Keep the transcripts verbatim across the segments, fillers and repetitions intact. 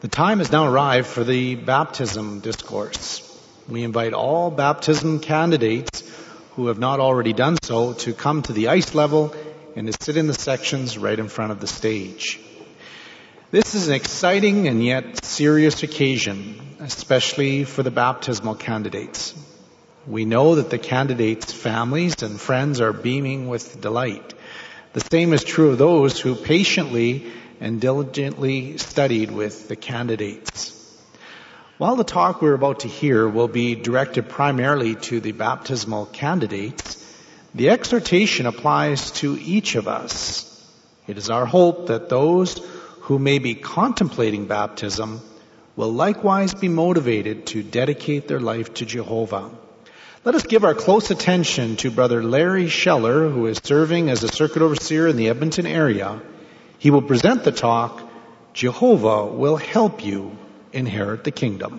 The time has now arrived for the baptism discourse. We invite all baptism candidates who have not already done so to come to the ice level and to sit in the sections right in front of the stage. This is an exciting and yet serious occasion, especially for the baptismal candidates. We know that the candidates' families and friends are beaming with delight. The same is true of those who patiently and diligently studied with the candidates. While the talk we're about to hear will be directed primarily to the baptismal candidates, the exhortation applies to each of us. It is our hope that those who may be contemplating baptism will likewise be motivated to dedicate their life to Jehovah. Let us give our close attention to Brother Larry Scheller, who is serving as a circuit overseer in the Edmonton area. He will present the talk, Jehovah Will Help You Inherit the Kingdom.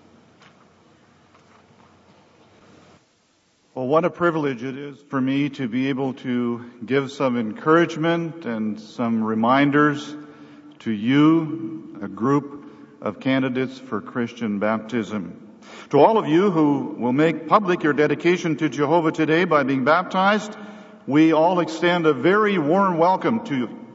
Well, what a privilege it is for me to be able to give some encouragement and some reminders to you, a group of candidates for Christian baptism. To all of you who will make public your dedication to Jehovah today by being baptized, we all extend a very warm welcome to you.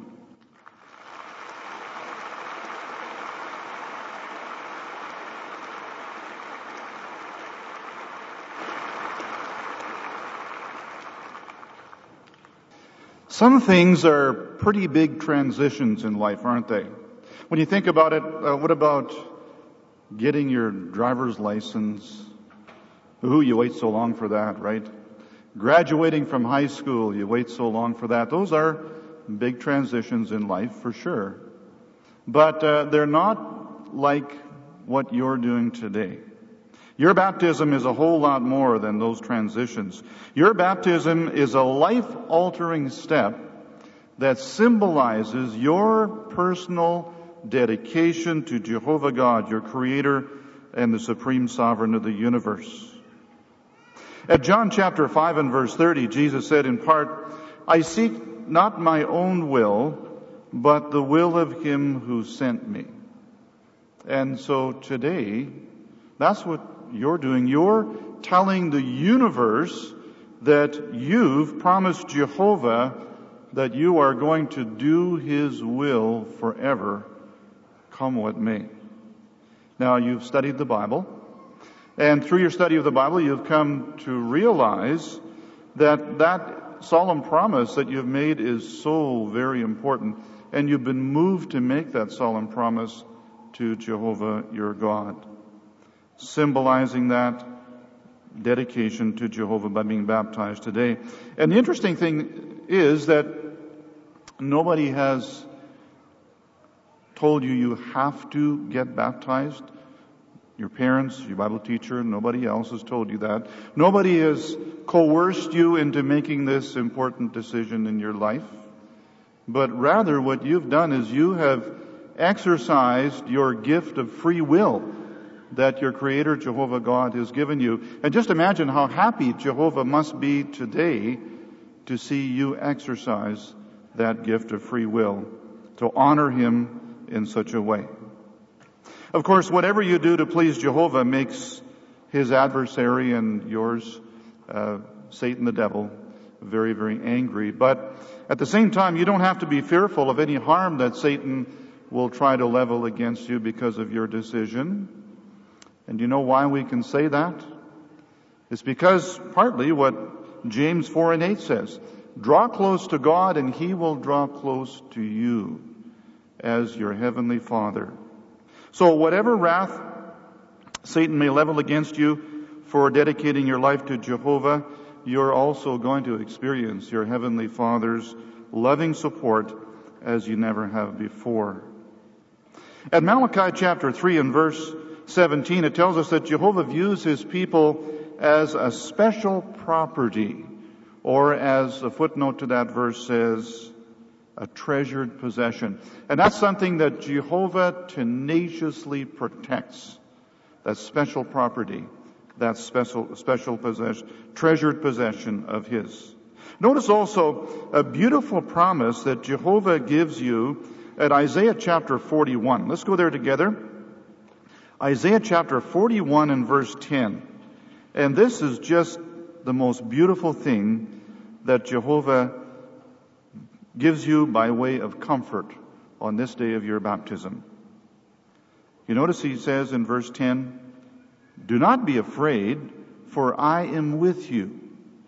Some things are pretty big transitions in life, aren't they? When you think about it, uh, what about getting your driver's license? Ooh, you wait so long for that, right? Graduating from high school, you wait so long for that. Those are big transitions in life, for sure. But uh, they're not like what you're doing today. Your baptism is a whole lot more than those transitions. Your baptism is a life-altering step that symbolizes your personal dedication to Jehovah God, your Creator and the Supreme Sovereign of the universe. At John chapter five and verse thirty, Jesus said in part, I seek not my own will, but the will of Him who sent me. And so today, that's what you're doing. You're telling the universe that you've promised Jehovah that you are going to do His will forever, come what may. Now, you've studied the Bible, and through your study of the Bible, you've come to realize that that solemn promise that you've made is so very important, and you've been moved to make that solemn promise to Jehovah your God, symbolizing that dedication to Jehovah by being baptized today. And the interesting thing is that nobody has told you you have to get baptized. Your parents, your Bible teacher, nobody else has told you that. Nobody has coerced you into making this important decision in your life. But rather what you've done is you have exercised your gift of free will that your Creator, Jehovah God, has given you. And just imagine how happy Jehovah must be today to see you exercise that gift of free will, to honor Him in such a way. Of course, whatever you do to please Jehovah makes His adversary and yours, uh, Satan the devil, very, very angry. But at the same time, you don't have to be fearful of any harm that Satan will try to level against you because of your decision. And you know why we can say that? It's because partly what James four and eight says, draw close to God and He will draw close to you as your heavenly Father. So whatever wrath Satan may level against you for dedicating your life to Jehovah, you're also going to experience your heavenly Father's loving support as you never have before. At Malachi chapter three and verse seventeen, it tells us that Jehovah views His people as a special property, or as a footnote to that verse says, a treasured possession. And that's something that Jehovah tenaciously protects. That special property, that special, special possession, treasured possession of His. Notice also a beautiful promise that Jehovah gives you at Isaiah chapter forty-one. Let's go there together. Isaiah chapter forty-one and verse ten. And this is just the most beautiful thing that Jehovah gives you by way of comfort on this day of your baptism. You notice he says in verse ten, "Do not be afraid, for I am with you.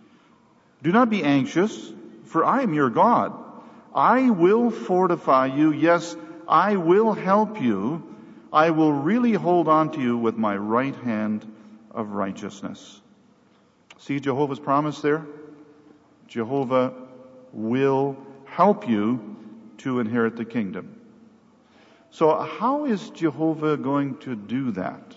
Do not be anxious, for I am your God. I will fortify you. Yes, I will help you. I will really hold on to you with my right hand of righteousness." See Jehovah's promise there? Jehovah will help you to inherit the kingdom. So how is Jehovah going to do that?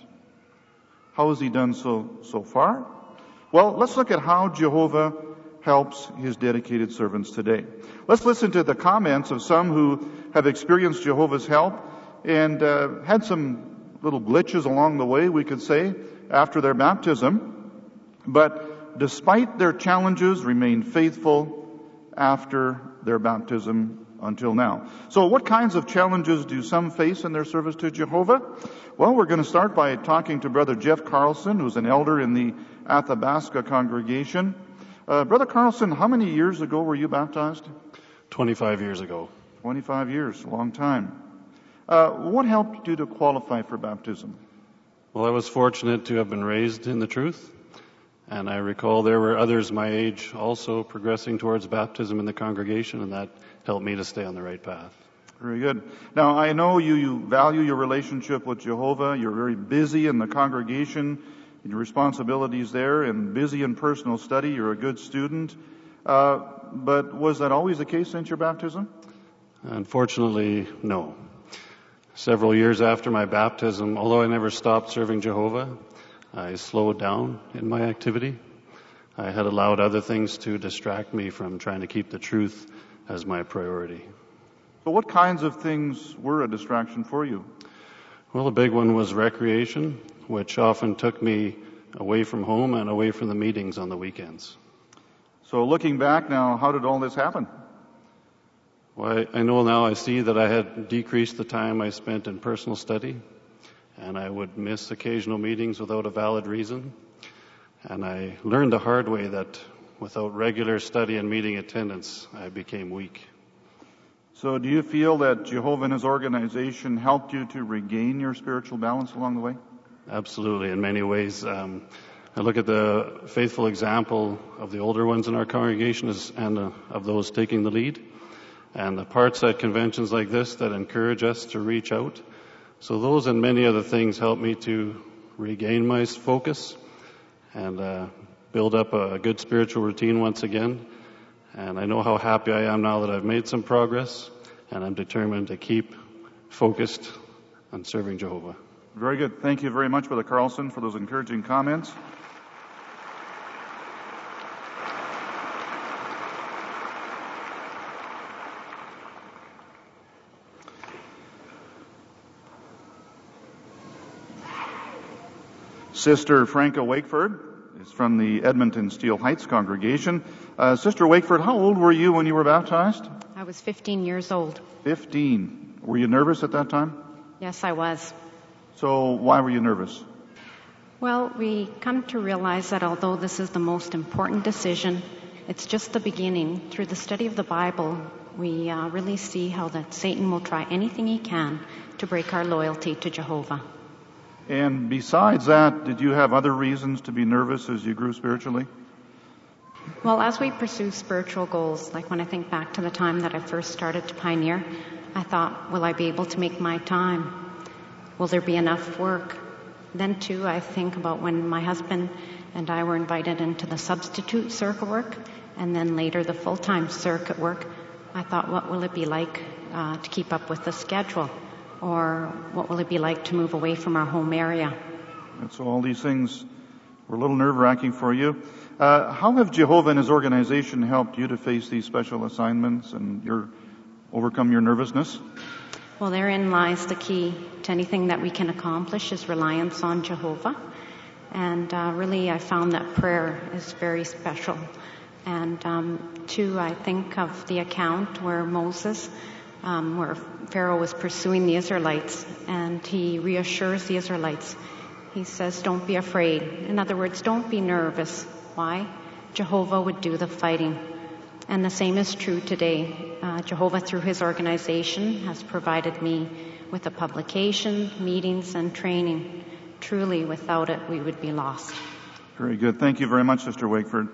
How has he done so so far? Well, let's look at how Jehovah helps his dedicated servants today. Let's listen to the comments of some who have experienced Jehovah's help and uh, had some little glitches along the way, we could say, after their baptism, but despite their challenges, remained faithful after their baptism until now. So what kinds of challenges do some face in their service to Jehovah? Well, we're going to start by talking to Brother Jeff Carlson, who's an elder in the Athabasca congregation. Uh, Brother Carlson, how many years ago were you baptized? twenty-five years ago. twenty-five years, a long time. Uh, what helped you to qualify for baptism? Well, I was fortunate to have been raised in the truth, and I recall there were others my age also progressing towards baptism in the congregation, and that helped me to stay on the right path. Very good. Now, I know you, you value your relationship with Jehovah. You're very busy in the congregation, in your responsibilities there, and busy in personal study. You're a good student. Uh, but was that always the case since your baptism? Unfortunately, no. Several years after my baptism, although I never stopped serving Jehovah, I slowed down in my activity. I had allowed other things to distract me from trying to keep the truth as my priority. So what kinds of things were a distraction for you? Well, the big one was recreation, which often took me away from home and away from the meetings on the weekends. So looking back now, how did all this happen? Well, I, I know now I see that I had decreased the time I spent in personal study, and I would miss occasional meetings without a valid reason. And I learned the hard way that without regular study and meeting attendance, I became weak. So do you feel that Jehovah and his organization helped you to regain your spiritual balance along the way? Absolutely, in many ways. Um, I look at the faithful example of the older ones in our congregation as, and uh, of those taking the lead, and the parts at conventions like this that encourage us to reach out. So those and many other things help me to regain my focus and uh, build up a good spiritual routine once again. And I know how happy I am now that I've made some progress, and I'm determined to keep focused on serving Jehovah. Very good. Thank you very much, Brother Carlson, for those encouraging comments. Sister Franca Wakeford is from the Edmonton Steel Heights congregation. Uh, Sister Wakeford, how old were you when you were baptized? I was fifteen years old. fifteen. Were you nervous at that time? Yes, I was. So why were you nervous? Well, we come to realize that although this is the most important decision, it's just the beginning. Through the study of the Bible, we uh, really see how that Satan will try anything he can to break our loyalty to Jehovah. And besides that, did you have other reasons to be nervous as you grew spiritually? Well, as we pursue spiritual goals, like when I think back to the time that I first started to pioneer, I thought, will I be able to make my time? Will there be enough work? Then, too, I think about when my husband and I were invited into the substitute circuit work, and then later the full-time circuit work. I thought, what will it be like uh, to keep up with the schedule? Or what will it be like to move away from our home area? And so all these things were a little nerve-wracking for you. Uh, how have Jehovah and his organization helped you to face these special assignments and your overcome your nervousness? Well, therein lies the key to anything that we can accomplish is reliance on Jehovah. And uh, really, I found that prayer is very special. And um, too, I think of the account where Moses um, where Pharaoh was pursuing the Israelites, and he reassures the Israelites. He says, don't be afraid. In other words, don't be nervous. Why? Jehovah would do the fighting. And the same is true today. Uh, Jehovah, through his organization, has provided me with a publication, meetings, and training. Truly, without it, we would be lost. Very good. Thank you very much, Sister Wakeford.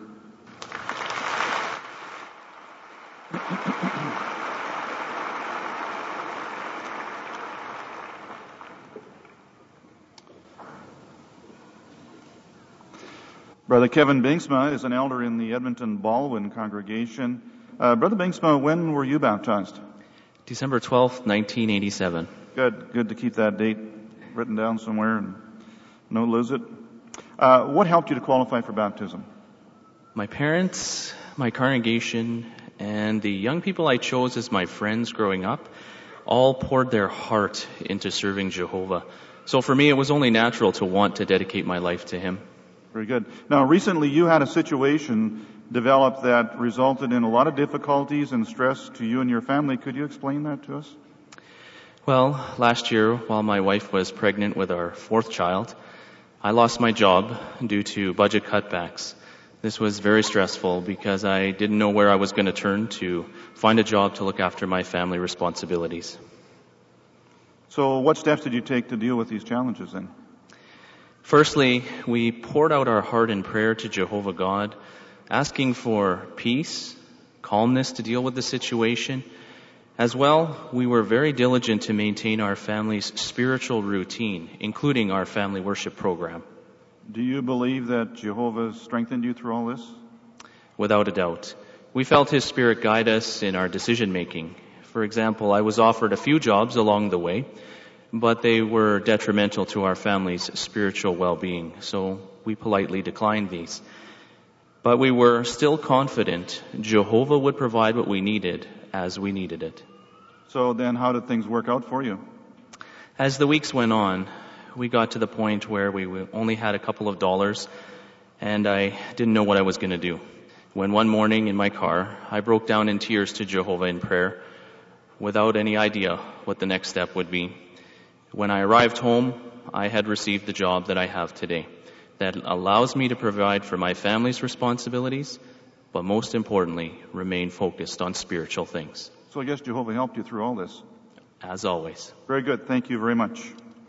Brother Kevin Binksma is an elder in the Edmonton Baldwin congregation. Uh, Brother Binksma, when were you baptized? December twelfth, nineteen eighty-seven. Good. Good to keep that date written down somewhere and no lose it. Uh, what helped you to qualify for baptism? My parents, my congregation, and the young people I chose as my friends growing up all poured their heart into serving Jehovah. So for me, it was only natural to want to dedicate my life to him. Very good. Now, recently you had a situation develop that resulted in a lot of difficulties and stress to you and your family. Could you explain that to us? Well, last year, while my wife was pregnant with our fourth child, I lost my job due to budget cutbacks. This was very stressful because I didn't know where I was going to turn to find a job to look after my family responsibilities. So what steps did you take to deal with these challenges then? Firstly, we poured out our heart in prayer to Jehovah God, asking for peace, calmness to deal with the situation. As well, we were very diligent to maintain our family's spiritual routine, including our family worship program. Do you believe that Jehovah strengthened you through all this? Without a doubt. We felt His Spirit guide us in our decision making. For example, I was offered a few jobs along the way, but they were detrimental to our family's spiritual well-being, so we politely declined these. But we were still confident Jehovah would provide what we needed as we needed it. So then how did things work out for you? As the weeks went on, we got to the point where we only had a couple of dollars, and I didn't know what I was going to do. When one morning in my car, I broke down in tears to Jehovah in prayer, without any idea what the next step would be. When I arrived home, I had received the job that I have today that allows me to provide for my family's responsibilities, but most importantly, remain focused on spiritual things. So I guess Jehovah helped you through all this. As always. Very good. Thank you very much.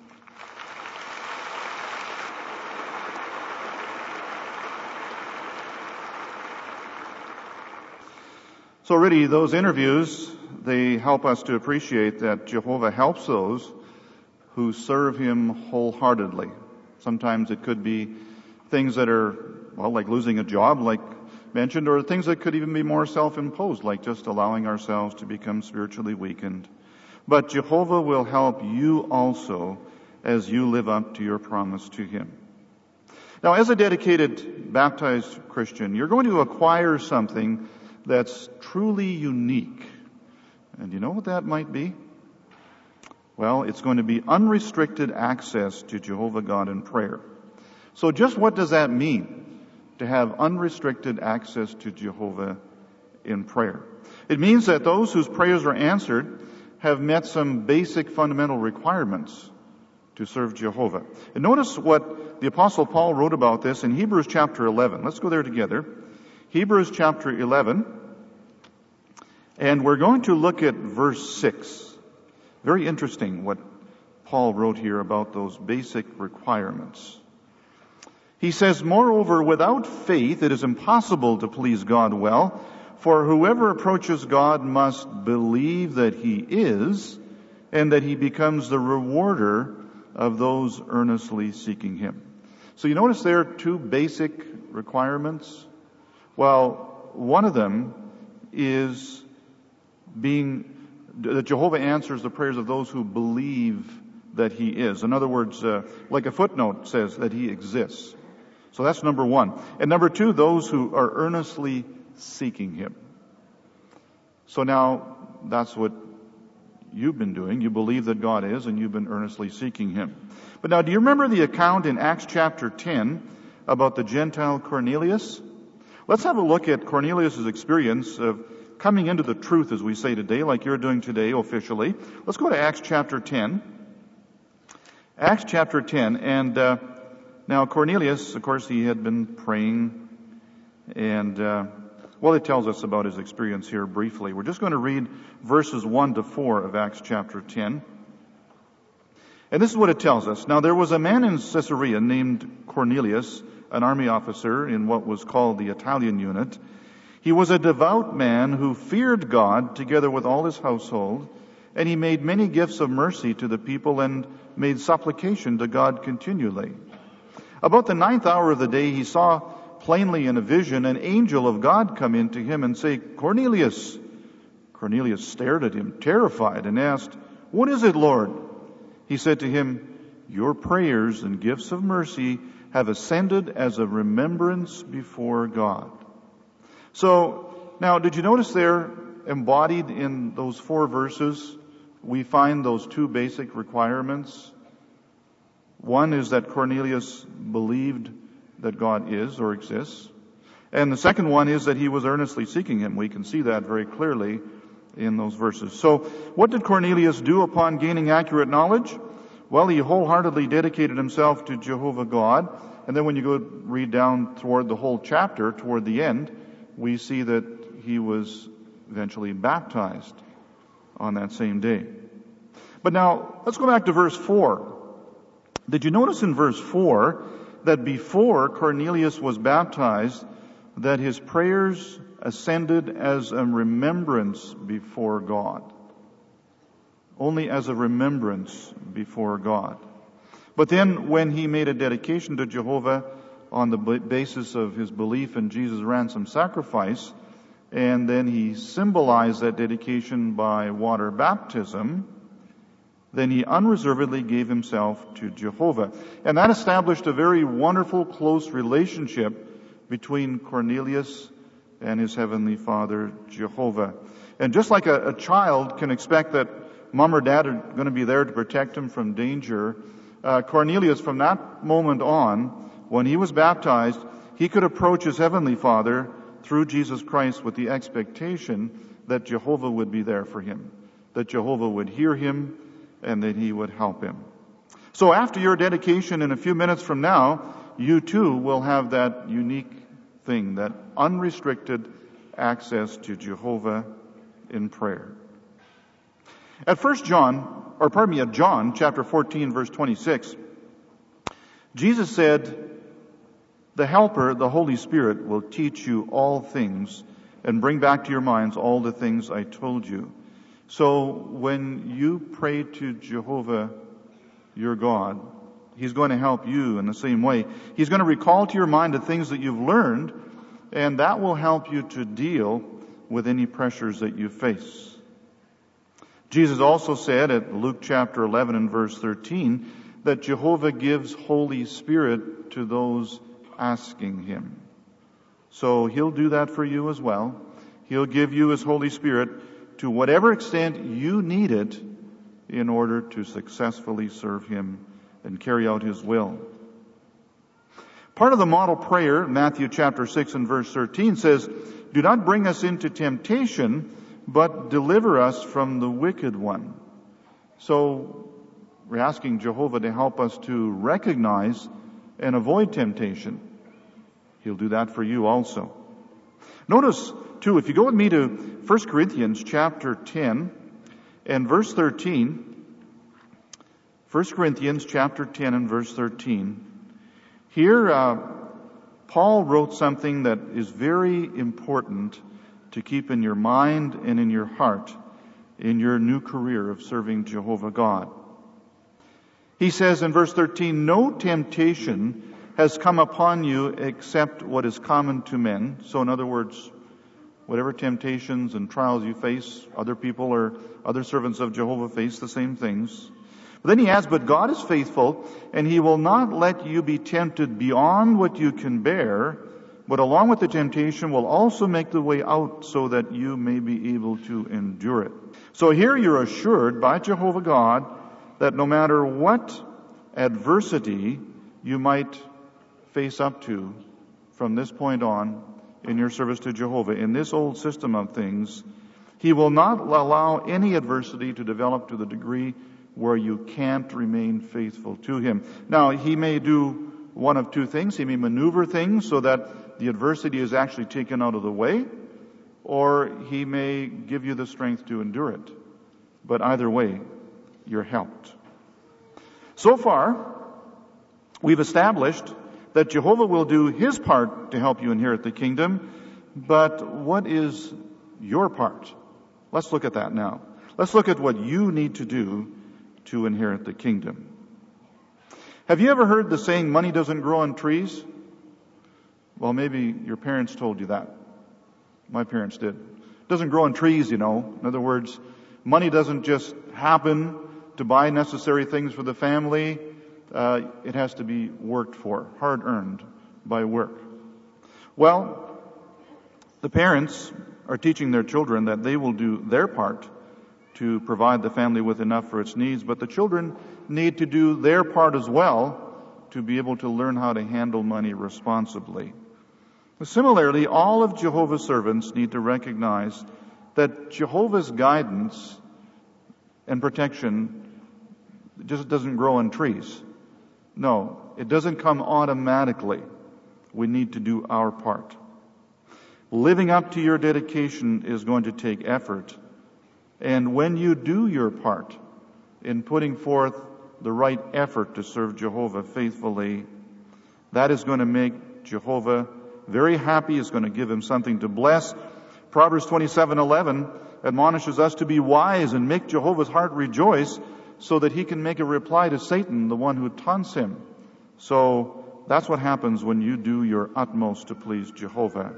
So really, those interviews, they help us to appreciate that Jehovah helps those who serve Him wholeheartedly. Sometimes it could be things that are, well, like losing a job, like mentioned, or things that could even be more self-imposed, like just allowing ourselves to become spiritually weakened. But Jehovah will help you also as you live up to your promise to Him. Now, as a dedicated baptized Christian, you're going to acquire something that's truly unique. And you know what that might be? Well, it's going to be unrestricted access to Jehovah God in prayer. So just what does that mean, to have unrestricted access to Jehovah in prayer? It means that those whose prayers are answered have met some basic fundamental requirements to serve Jehovah. And notice what the Apostle Paul wrote about this in Hebrews chapter eleven. Let's go there together. Hebrews chapter eleven. And we're going to look at verse six. Very interesting what Paul wrote here about those basic requirements. He says, "Moreover, without faith it is impossible to please God well, for whoever approaches God must believe that He is, and that He becomes the rewarder of those earnestly seeking Him." So you notice there are two basic requirements. Well, one of them is being that Jehovah answers the prayers of those who believe that He is. In other words, uh, like a footnote says, that He exists. So that's number one. And number two, those who are earnestly seeking Him. So now, that's what you've been doing. You believe that God is, and you've been earnestly seeking Him. But now, do you remember the account in Acts chapter ten about the Gentile Cornelius? Let's have a look at Cornelius' experience of coming into the truth, as we say today, like you're doing today officially. Let's go to Acts chapter ten. Acts chapter ten, and uh, now Cornelius, of course, he had been praying, and uh, well, it tells us about his experience here briefly. We're just going to read verses one to four of Acts chapter ten. And this is what it tells us. Now there was a man in Caesarea named Cornelius, an army officer in what was called the Italian unit. He was a devout man who feared God together with all his household, and he made many gifts of mercy to the people and made supplication to God continually. About the ninth hour of the day, he saw plainly in a vision an angel of God come in to him and say, "Cornelius." Cornelius stared at him, terrified, and asked, "What is it, Lord?" He said to him, "Your prayers and gifts of mercy have ascended as a remembrance before God." So, now, did you notice there, embodied in those four verses, we find those two basic requirements? One is that Cornelius believed that God is or exists. And the second one is that he was earnestly seeking him. We can see that very clearly in those verses. So, what did Cornelius do upon gaining accurate knowledge? Well, he wholeheartedly dedicated himself to Jehovah God. And then when you go read down toward the whole chapter, toward the end, we see that he was eventually baptized on that same day. But now, let's go back to verse four. Did you notice in verse four that before Cornelius was baptized, that his prayers ascended as a remembrance before God? Only as a remembrance before God. But then when he made a dedication to Jehovah on the basis of his belief in Jesus' ransom sacrifice, and then he symbolized that dedication by water baptism, then he unreservedly gave himself to Jehovah. And that established a very wonderful, close relationship between Cornelius and his heavenly Father, Jehovah. And just like a, a child can expect that mom or dad are going to be there to protect him from danger, uh, Cornelius, from that moment on, when he was baptized, he could approach his heavenly Father through Jesus Christ with the expectation that Jehovah would be there for him, that Jehovah would hear him, and that he would help him. So after your dedication in a few minutes from now, you too will have that unique thing, that unrestricted access to Jehovah in prayer. At First John, or pardon me, at John chapter fourteen, verse twenty-six, Jesus said, "The Helper, the Holy Spirit, will teach you all things and bring back to your minds all the things I told you." So when you pray to Jehovah, your God, He's going to help you in the same way. He's going to recall to your mind the things that you've learned, and that will help you to deal with any pressures that you face. Jesus also said at Luke chapter eleven and verse thirteen that Jehovah gives Holy Spirit to those asking Him. So He'll do that for you as well. He'll give you His Holy Spirit to whatever extent you need it in order to successfully serve Him and carry out His will. Part of the model prayer, Matthew chapter six and verse thirteen, says, "Do not bring us into temptation, but deliver us from the wicked one." So we're asking Jehovah to help us to recognize and avoid temptation. He'll do that for you also. Notice, too, if you go with me to First Corinthians chapter ten and verse thirteen, First Corinthians chapter ten and verse thirteen, here uh, Paul wrote something that is very important to keep in your mind and in your heart in your new career of serving Jehovah God. He says in verse thirteen, "No temptation has come upon you except what is common to men." So in other words, whatever temptations and trials you face, other people or other servants of Jehovah face the same things. But then he adds, "But God is faithful, and He will not let you be tempted beyond what you can bear, but along with the temptation will also make the way out so that you may be able to endure it." So here you're assured by Jehovah God that no matter what adversity you might face up to from this point on, in your service to Jehovah, in this old system of things, He will not allow any adversity to develop to the degree where you can't remain faithful to Him. Now, He may do one of two things. He may maneuver things so that the adversity is actually taken out of the way, or He may give you the strength to endure it. But either way, you're helped. So far, we've established that Jehovah will do His part to help you inherit the kingdom, but what is your part? Let's look at that now. Let's look at what you need to do to inherit the kingdom. Have you ever heard the saying, money doesn't grow on trees? Well, maybe your parents told you that. My parents did. It doesn't grow on trees, you know. In other words, money doesn't just happen to buy necessary things for the family. Uh, it has to be worked for, hard-earned by work. Well, the parents are teaching their children that they will do their part to provide the family with enough for its needs, but the children need to do their part as well to be able to learn how to handle money responsibly. Similarly, all of Jehovah's servants need to recognize that Jehovah's guidance and protection just doesn't grow on trees. No, it doesn't come automatically. We need to do our part. Living up to your dedication is going to take effort. And when you do your part in putting forth the right effort to serve Jehovah faithfully, that is going to make Jehovah very happy. It's going to give Him something to bless. Proverbs twenty-seven eleven admonishes us to be wise and make Jehovah's heart rejoice, so that He can make a reply to Satan, the one who taunts Him. So that's what happens when you do your utmost to please Jehovah.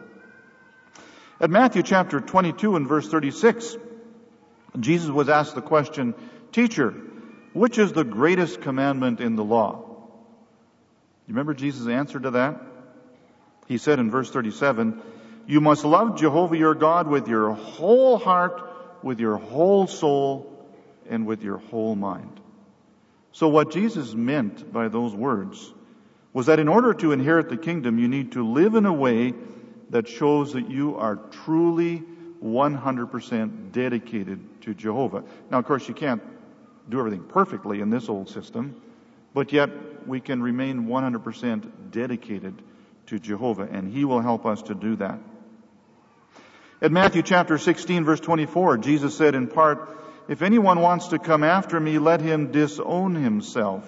At Matthew chapter twenty-two and verse thirty-six, Jesus was asked the question, Teacher, which is the greatest commandment in the law? You remember Jesus' answer to that? He said in verse thirty-seven, You must love Jehovah your God with your whole heart, with your whole soul, and with your whole mind. So what Jesus meant by those words was that in order to inherit the kingdom, you need to live in a way that shows that you are truly one hundred percent dedicated to Jehovah. Now, of course, you can't do everything perfectly in this old system, but yet we can remain one hundred percent dedicated to Jehovah, and He will help us to do that. At Matthew chapter sixteen, verse twenty-four, Jesus said in part, If anyone wants to come after me, let him disown himself.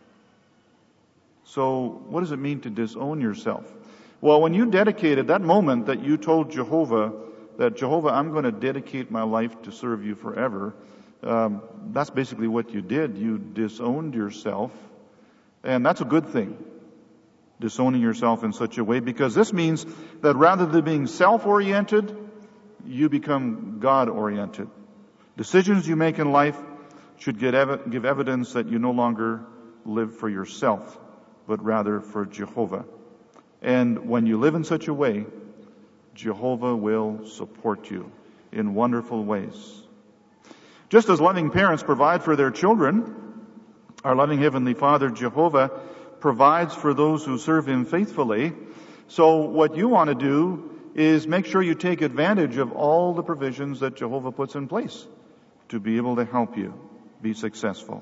So, what does it mean to disown yourself? Well, when you dedicated that moment that you told Jehovah that, Jehovah, I'm going to dedicate my life to serve you forever, um, that's basically what you did. You disowned yourself, and that's a good thing, disowning yourself in such a way, because this means that rather than being self-oriented, you become God-oriented. Decisions you make in life should get ev- give evidence that you no longer live for yourself, but rather for Jehovah. And when you live in such a way, Jehovah will support you in wonderful ways. Just as loving parents provide for their children, our loving Heavenly Father, Jehovah, provides for those who serve Him faithfully. So what you want to do is make sure you take advantage of all the provisions that Jehovah puts in place to be able to help you be successful.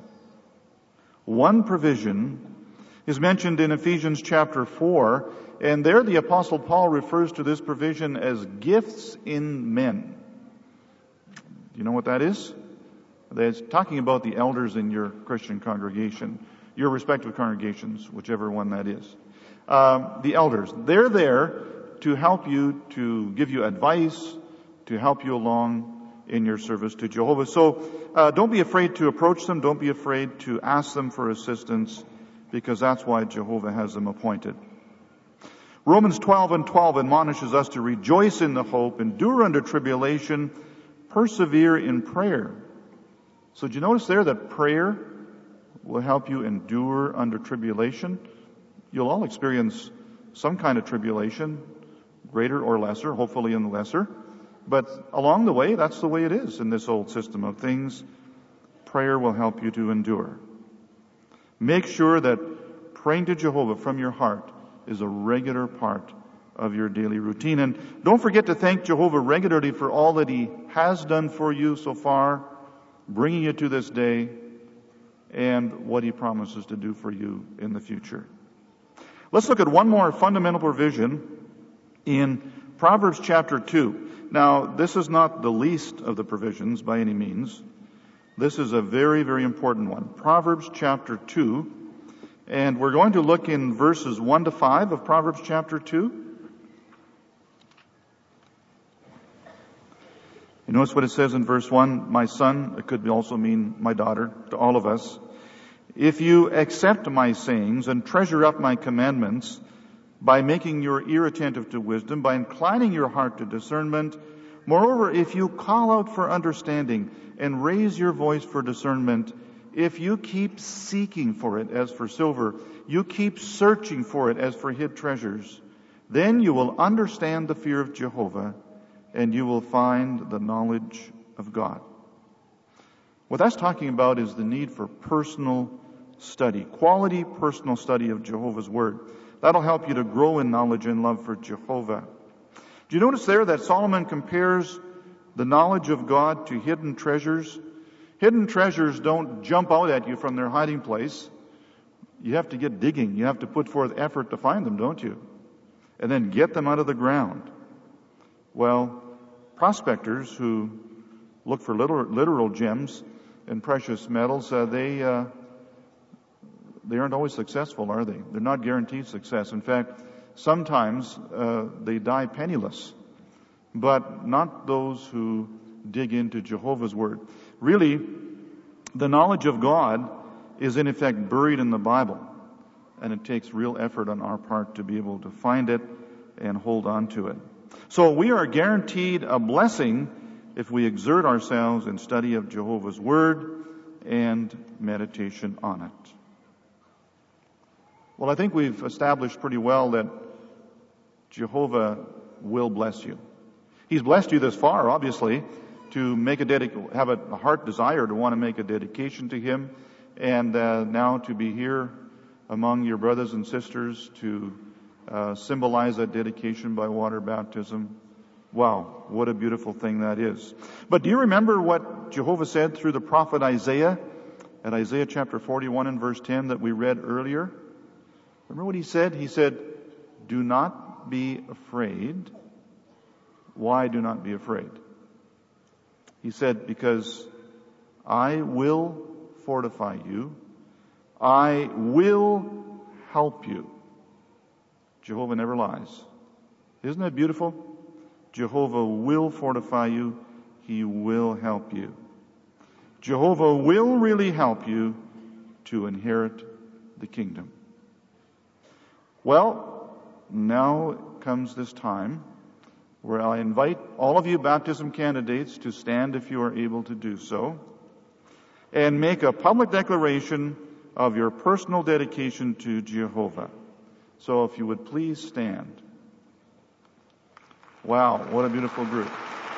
One provision is mentioned in Ephesians chapter four, and there the Apostle Paul refers to this provision as gifts in men. Do you know what that is? That's talking about the elders in your Christian congregation, your respective congregations, whichever one that is. Um, the elders, they're there to help you, to give you advice, to help you along in your service to Jehovah. So uh, don't be afraid to approach them. Don't be afraid to ask them for assistance, because that's why Jehovah has them appointed. Romans twelve and twelve admonishes us to rejoice in the hope, endure under tribulation, persevere in prayer. So did you notice there that prayer will help you endure under tribulation? You'll all experience some kind of tribulation, greater or lesser, hopefully in the lesser. But along the way, that's the way it is in this old system of things. Prayer will help you to endure. Make sure that praying to Jehovah from your heart is a regular part of your daily routine. And don't forget to thank Jehovah regularly for all that He has done for you so far, bringing you to this day, and what He promises to do for you in the future. Let's look at one more fundamental provision in Proverbs chapter two. Now, this is not the least of the provisions by any means. This is a very, very important one. Proverbs chapter two. And we're going to look in verses one to five of Proverbs chapter two. You notice what it says in verse one, my son, it could also mean my daughter, to all of us. If you accept my sayings and treasure up my commandments by making your ear attentive to wisdom, by inclining your heart to discernment, moreover, if you call out for understanding and raise your voice for discernment, if you keep seeking for it as for silver, you keep searching for it as for hid treasures, then you will understand the fear of Jehovah, and you will find the knowledge of God. What that's talking about is the need for personal study, quality personal study of Jehovah's Word. That'll help you to grow in knowledge and love for Jehovah. Do you notice there that Solomon compares the knowledge of God to hidden treasures? Hidden treasures don't jump out at you from their hiding place. You have to get digging. You have to put forth effort to find them, don't you? And then get them out of the ground. Well, prospectors who look for literal, literal gems and precious metals, uh, they uh, they aren't always successful, are they? They're not guaranteed success. In fact, sometimes uh, they die penniless, but not those who dig into Jehovah's Word. Really, the knowledge of God is in effect buried in the Bible, and it takes real effort on our part to be able to find it and hold on to it. So we are guaranteed a blessing if we exert ourselves in study of Jehovah's Word and meditation on it. Well, I think we've established pretty well that Jehovah will bless you. He's blessed you this far, obviously, to make a dedic- have a heart desire to want to make a dedication to Him, and uh, now to be here among your brothers and sisters to uh, symbolize that dedication by water baptism. Wow, what a beautiful thing that is. But do you remember what Jehovah said through the prophet Isaiah at Isaiah chapter forty-one and verse ten that we read earlier? Remember what he said? He said, do not be afraid. Why do not be afraid? He said, because I will fortify you. I will help you. Jehovah never lies. Isn't that beautiful? Jehovah will fortify you. He will help you. Jehovah will really help you to inherit the kingdom. Well, now comes this time where I invite all of you baptism candidates to stand if you are able to do so and make a public declaration of your personal dedication to Jehovah. So if you would please stand. Wow, what a beautiful group.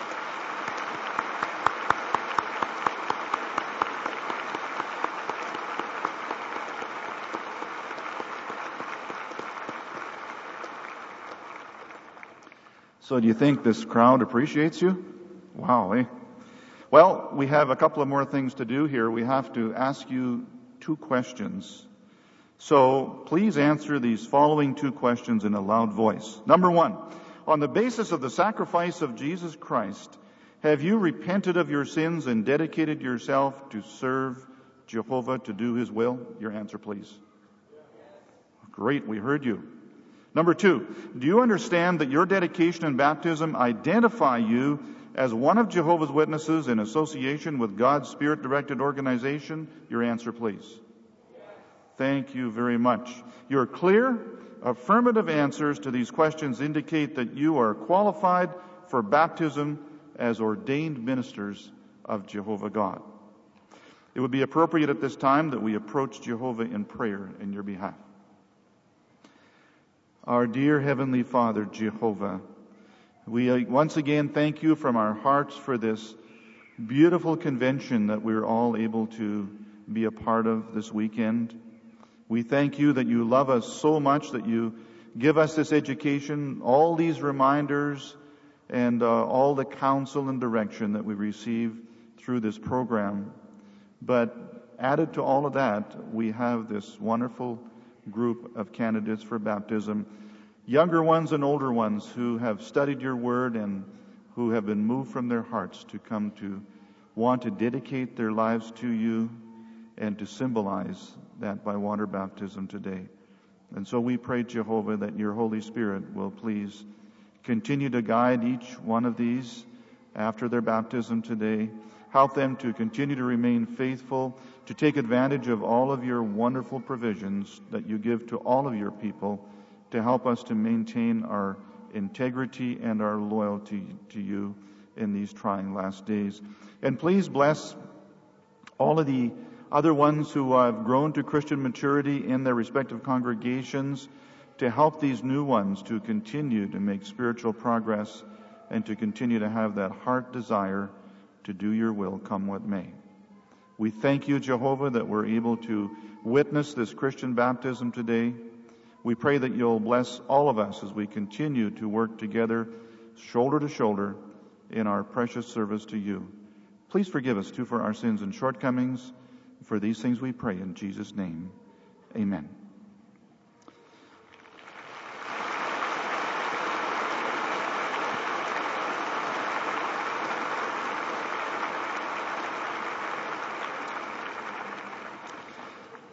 So do you think this crowd appreciates you? Wow, eh? Well, we have a couple of more things to do here. We have to ask you two questions. So please answer these following two questions in a loud voice. Number one, on the basis of the sacrifice of Jesus Christ, have you repented of your sins and dedicated yourself to serve Jehovah, to do His will? Your answer, please. Great, we heard you. Number two, do you understand that your dedication and baptism identify you as one of Jehovah's Witnesses in association with God's Spirit-directed organization? Your answer, please. Thank you very much. Your clear, affirmative answers to these questions indicate that you are qualified for baptism as ordained ministers of Jehovah God. It would be appropriate at this time that we approach Jehovah in prayer in your behalf. Our dear Heavenly Father, Jehovah, we once again thank you from our hearts for this beautiful convention that we're all able to be a part of this weekend. We thank you that you love us so much that you give us this education, all these reminders, and uh, all the counsel and direction that we receive through this program. But added to all of that, we have this wonderful group of candidates for baptism, younger ones and older ones who have studied your word and who have been moved from their hearts to come to want to dedicate their lives to you and to symbolize that by water baptism today. And so we pray, Jehovah, that your Holy Spirit will please continue to guide each one of these after their baptism today. Help them to continue to remain faithful, to take advantage of all of your wonderful provisions that you give to all of your people to help us to maintain our integrity and our loyalty to you in these trying last days. And please bless all of the other ones who have grown to Christian maturity in their respective congregations to help these new ones to continue to make spiritual progress and to continue to have that heart desire to do your will, come what may. We thank you, Jehovah, that we're able to witness this Christian baptism today. We pray that you'll bless all of us as we continue to work together, shoulder to shoulder, in our precious service to you. Please forgive us, too, for our sins and shortcomings. For these things we pray in Jesus' name. Amen.